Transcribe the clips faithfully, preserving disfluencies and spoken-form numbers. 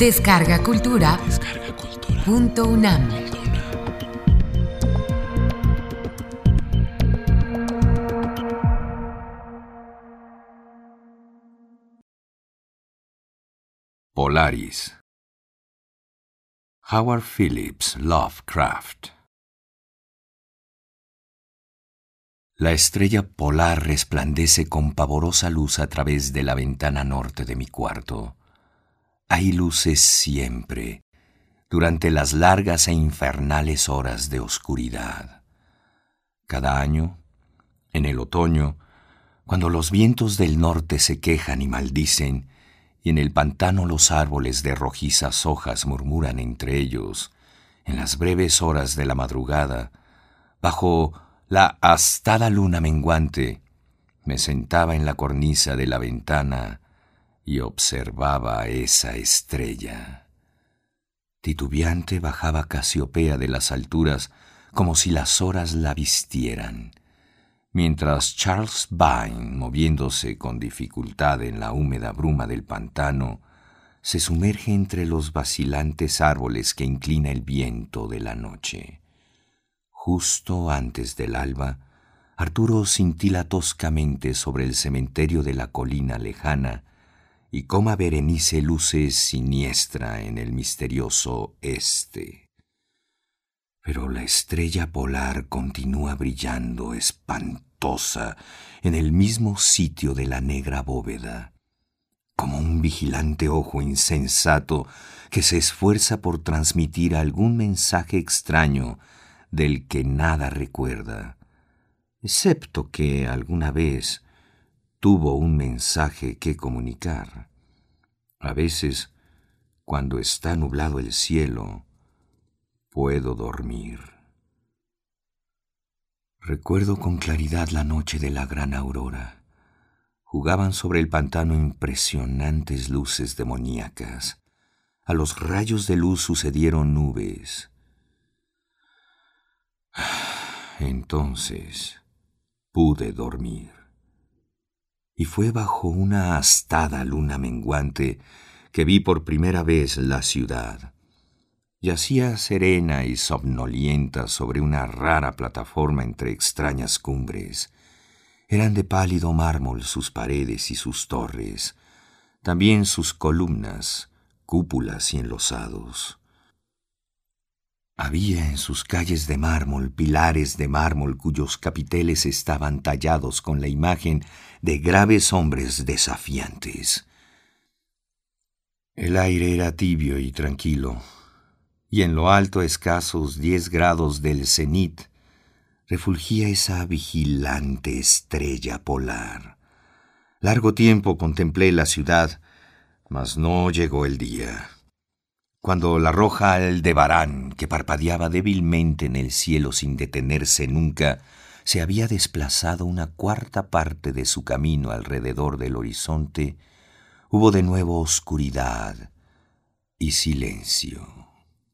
Descarga Cultura. Descarga Cultura. Punto UNAM. Polaris. Howard Phillips Lovecraft. La estrella polar resplandece con pavorosa luz a través de la ventana norte de mi cuarto. Hay luces siempre, durante las largas e infernales horas de oscuridad. Cada año, en el otoño, cuando los vientos del norte se quejan y maldicen, y en el pantano los árboles de rojizas hojas murmuran entre ellos, en las breves horas de la madrugada, bajo la astada luna menguante, me sentaba en la cornisa de la ventana y observaba esa estrella. Titubeante bajaba Casiopea de las alturas como si las horas la vistieran, mientras Charles Vine, moviéndose con dificultad en la húmeda bruma del pantano, se sumerge entre los vacilantes árboles que inclina el viento de la noche. Justo antes del alba, Arturo cintila toscamente sobre el cementerio de la colina lejana y coma Berenice luce siniestra en el misterioso este. Pero la estrella polar continúa brillando espantosa en el mismo sitio de la negra bóveda, como un vigilante ojo insensato que se esfuerza por transmitir algún mensaje extraño del que nada recuerda, excepto que alguna vez tuvo un mensaje que comunicar. A veces, cuando está nublado el cielo, puedo dormir. Recuerdo con claridad la noche de la gran aurora. Jugaban sobre el pantano impresionantes luces demoníacas. A los rayos de luz sucedieron nubes. Entonces pude dormir. Y fue bajo una astada luna menguante que vi por primera vez la ciudad. Yacía serena y somnolienta sobre una rara plataforma entre extrañas cumbres. Eran de pálido mármol sus paredes y sus torres, también sus columnas, cúpulas y enlosados. Había en sus calles de mármol pilares de mármol cuyos capiteles estaban tallados con la imagen de graves hombres desafiantes. El aire era tibio y tranquilo, y en lo alto, a escasos diez grados del cenit, refulgía esa vigilante estrella polar. Largo tiempo contemplé la ciudad, mas no llegó el día. Cuando la roja Aldebarán, que parpadeaba débilmente en el cielo sin detenerse nunca, se había desplazado una cuarta parte de su camino alrededor del horizonte, hubo de nuevo oscuridad y silencio.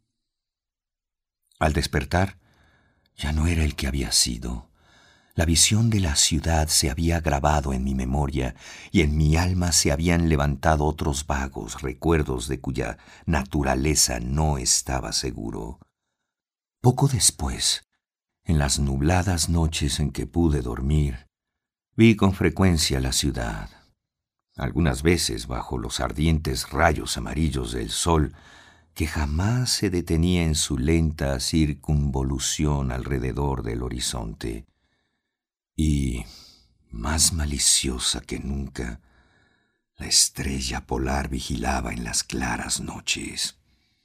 Al despertar, ya no era el que había sido. La visión de la ciudad se había grabado en mi memoria y en mi alma se habían levantado otros vagos recuerdos de cuya naturaleza no estaba seguro. Poco después, en las nubladas noches en que pude dormir, vi con frecuencia la ciudad. Algunas veces bajo los ardientes rayos amarillos del sol, que jamás se detenía en su lenta circunvolución alrededor del horizonte. Y, más maliciosa que nunca, la estrella polar vigilaba en las claras noches.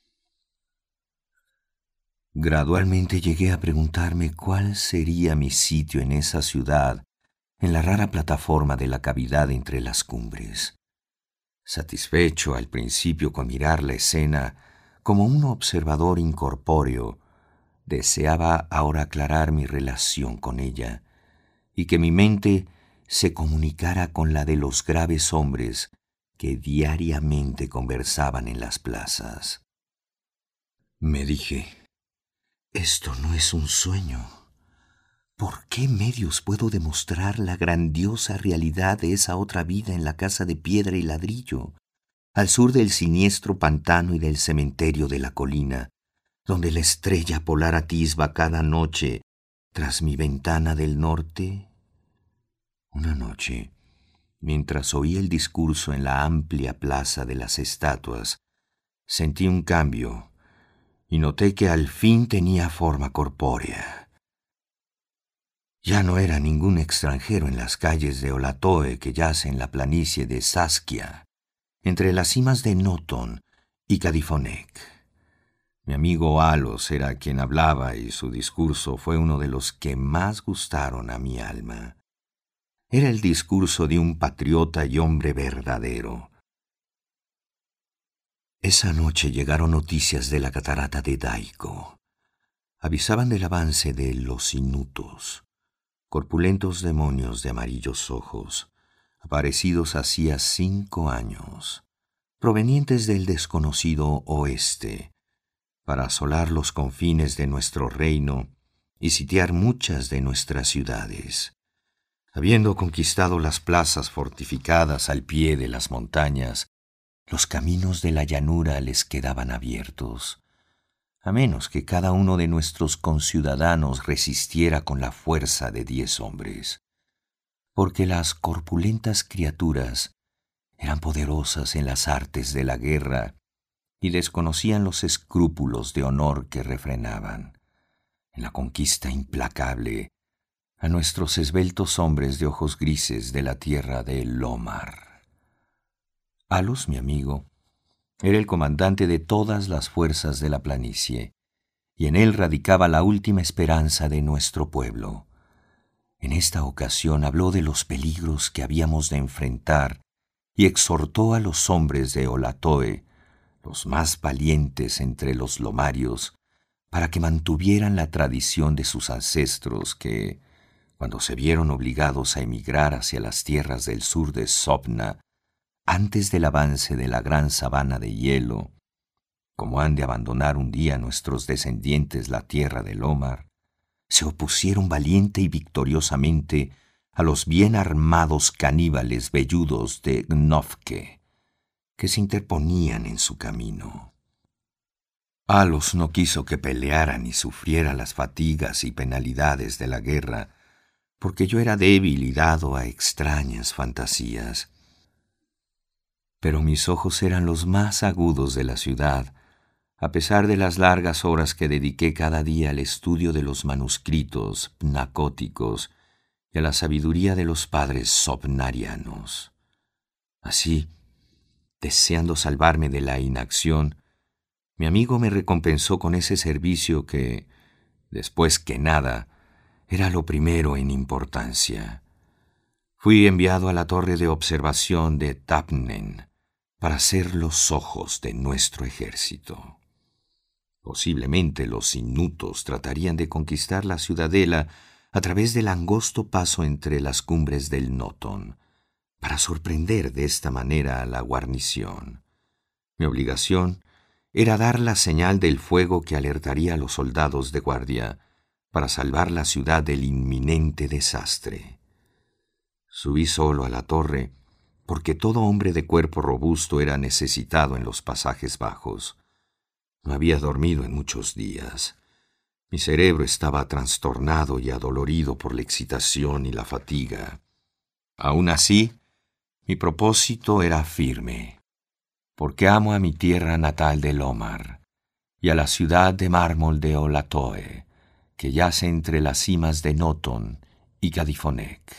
Gradualmente llegué a preguntarme cuál sería mi sitio en esa ciudad, en la rara plataforma de la cavidad entre las cumbres. Satisfecho al principio con mirar la escena como un observador incorpóreo, deseaba ahora aclarar mi relación con ella, y que mi mente se comunicara con la de los graves hombres que diariamente conversaban en las plazas. Me dije, esto no es un sueño. ¿Por qué medios puedo demostrar la grandiosa realidad de esa otra vida en la casa de piedra y ladrillo? al sur del siniestro pantano y del cementerio de la colina, donde la estrella polar atisba cada noche tras mi ventana del norte? Una noche, mientras oí el discurso en la amplia plaza de las estatuas, sentí un cambio y noté que al fin tenía forma corpórea. Ya no era ningún extranjero en las calles de Olatoe que yace en la planicie de Saskia, entre las cimas de Noton y Cadifonec. Mi amigo Alos era quien hablaba y su discurso fue uno de los que más gustaron a mi alma. Era el discurso de un patriota y hombre verdadero. Esa noche llegaron noticias de la catarata de Daico. Avisaban del avance de los inutos, corpulentos demonios de amarillos ojos, aparecidos hacía cinco años, provenientes del desconocido oeste, para asolar los confines de nuestro reino y sitiar muchas de nuestras ciudades. Habiendo conquistado las plazas fortificadas al pie de las montañas, los caminos de la llanura les quedaban abiertos, a menos que cada uno de nuestros conciudadanos resistiera con la fuerza de diez hombres, porque las corpulentas criaturas eran poderosas en las artes de la guerra y desconocían los escrúpulos de honor que refrenaban, en la conquista implacable, a nuestros esbeltos hombres de ojos grises de la tierra de Lomar. Alos, mi amigo, era el comandante de todas las fuerzas de la planicie, y en él radicaba la última esperanza de nuestro pueblo. En esta ocasión habló de los peligros que habíamos de enfrentar y exhortó a los hombres de Olatoe, los más valientes entre los lomarios, para que mantuvieran la tradición de sus ancestros que, cuando se vieron obligados a emigrar hacia las tierras del sur de Sopna, antes del avance de la gran sabana de hielo, como han de abandonar un día nuestros descendientes la tierra de Lomar, se opusieron valiente y victoriosamente a los bien armados caníbales velludos de Gnofke, que se interponían en su camino. Alos no quiso que peleara ni sufriera las fatigas y penalidades de la guerra, porque yo era débil y dado a extrañas fantasías. Pero mis ojos eran los más agudos de la ciudad, a pesar de las largas horas que dediqué cada día al estudio de los manuscritos pnacóticos y a la sabiduría de los padres sopnarianos. Así, deseando salvarme de la inacción, mi amigo me recompensó con ese servicio que, después que nada, era lo primero en importancia. Fui enviado a la torre de observación de Tapnen para ser los ojos de nuestro ejército. Posiblemente los inutos tratarían de conquistar la ciudadela a través del angosto paso entre las cumbres del Noton, para sorprender de esta manera a la guarnición. Mi obligación era dar la señal del fuego que alertaría a los soldados de guardia para salvar la ciudad del inminente desastre. Subí solo a la torre porque todo hombre de cuerpo robusto era necesitado en los pasajes bajos. No había dormido en muchos días. Mi cerebro estaba trastornado y adolorido por la excitación y la fatiga. Aún así, mi propósito era firme, porque amo a mi tierra natal de Lomar y a la ciudad de mármol de Olatoe, que yace entre las cimas de Noton y Cadifonec.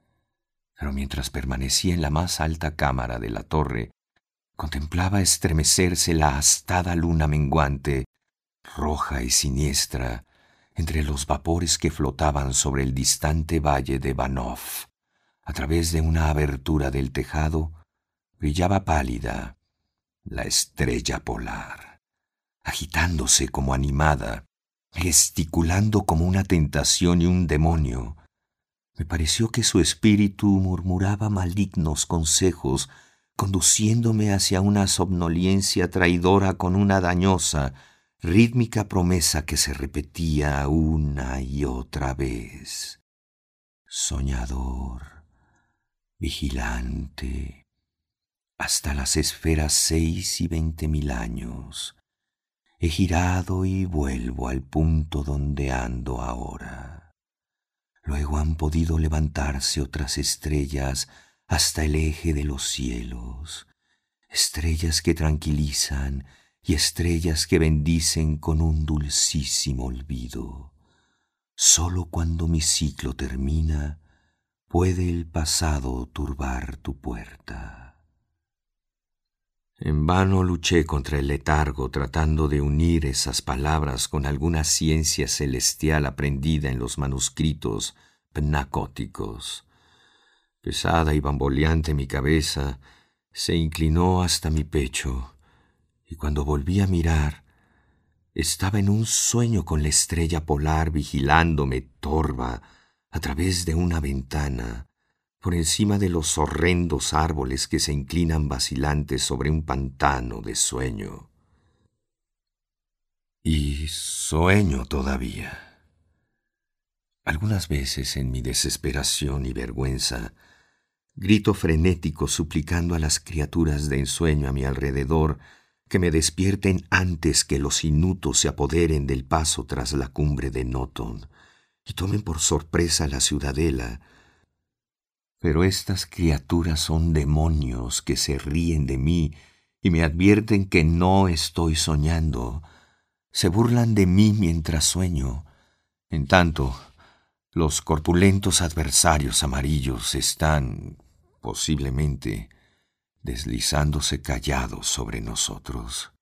Pero mientras permanecía en la más alta cámara de la torre, contemplaba estremecerse la astada luna menguante, roja y siniestra, entre los vapores que flotaban sobre el distante valle de Banov. A través de una abertura del tejado brillaba pálida la estrella polar, agitándose como animada, gesticulando como una tentación y un demonio. Me pareció que su espíritu murmuraba malignos consejos, conduciéndome hacia una somnolencia traidora con una dañosa, rítmica promesa que se repetía una y otra vez. Soñador, vigilante, hasta las esferas seis y veinte mil años. He girado y vuelvo al punto donde ando ahora. Luego han podido levantarse otras estrellas hasta el eje de los cielos, estrellas que tranquilizan y estrellas que bendicen con un dulcísimo olvido. Solo cuando mi ciclo termina, puede el pasado turbar tu puerta. En vano luché contra el letargo tratando de unir esas palabras con alguna ciencia celestial aprendida en los manuscritos pnacóticos. Pesada y bamboleante mi cabeza se inclinó hasta mi pecho, y cuando volví a mirar, estaba en un sueño con la estrella polar vigilándome torva a través de una ventana, por encima de los horrendos árboles que se inclinan vacilantes sobre un pantano de sueño. Y sueño todavía. Algunas veces en mi desesperación y vergüenza, grito frenético suplicando a las criaturas de ensueño a mi alrededor que me despierten antes que los inutos se apoderen del paso tras la cumbre de Noton y tomen por sorpresa la ciudadela. Pero estas criaturas son demonios que se ríen de mí y me advierten que no estoy soñando. Se burlan de mí mientras sueño. En tanto, los corpulentos adversarios amarillos están, posiblemente, deslizándose callados sobre nosotros.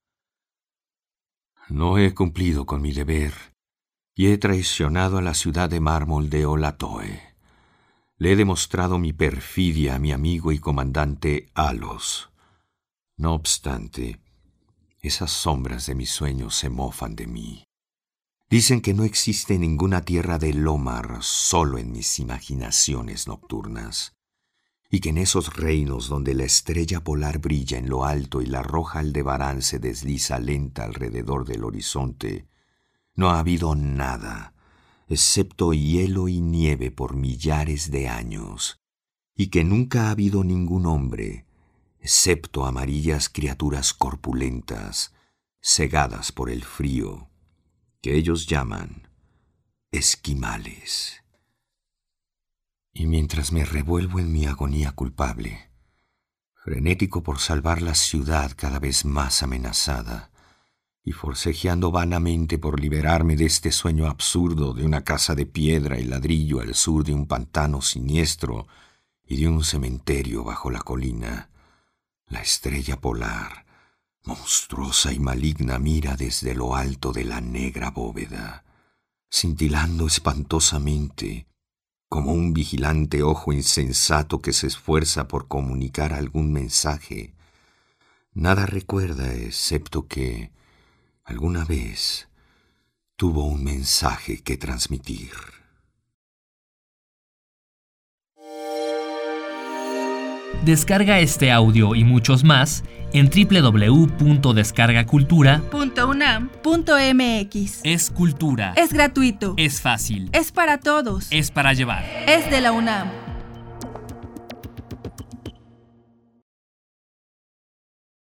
No he cumplido con mi deber y he traicionado a la ciudad de mármol de Olatoe. Le he demostrado mi perfidia a mi amigo y comandante Alos. No obstante, esas sombras de mis sueños se mofan de mí. Dicen que no existe ninguna tierra de Lomar solo en mis imaginaciones nocturnas, y que en esos reinos donde la estrella polar brilla en lo alto y la roja Aldebarán se desliza lenta alrededor del horizonte, no ha habido nada, excepto hielo y nieve por millares de años, y que nunca ha habido ningún hombre, excepto amarillas criaturas corpulentas, cegadas por el frío, que ellos llaman esquimales. Y mientras me revuelvo en mi agonía culpable, frenético por salvar la ciudad cada vez más amenazada, y forcejeando vanamente por liberarme de este sueño absurdo de una casa de piedra y ladrillo al sur de un pantano siniestro y de un cementerio bajo la colina, la estrella polar, monstruosa y maligna, mira desde lo alto de la negra bóveda, cintilando espantosamente, como un vigilante ojo insensato que se esfuerza por comunicar algún mensaje. Nada recuerda excepto que alguna vez tuvo un mensaje que transmitir. Descarga este audio y muchos más en doble u doble u doble u punto descarga cultura punto u n a m punto m x. Es cultura. Es gratuito. Es fácil. Es para todos. Es para llevar. Es de la UNAM.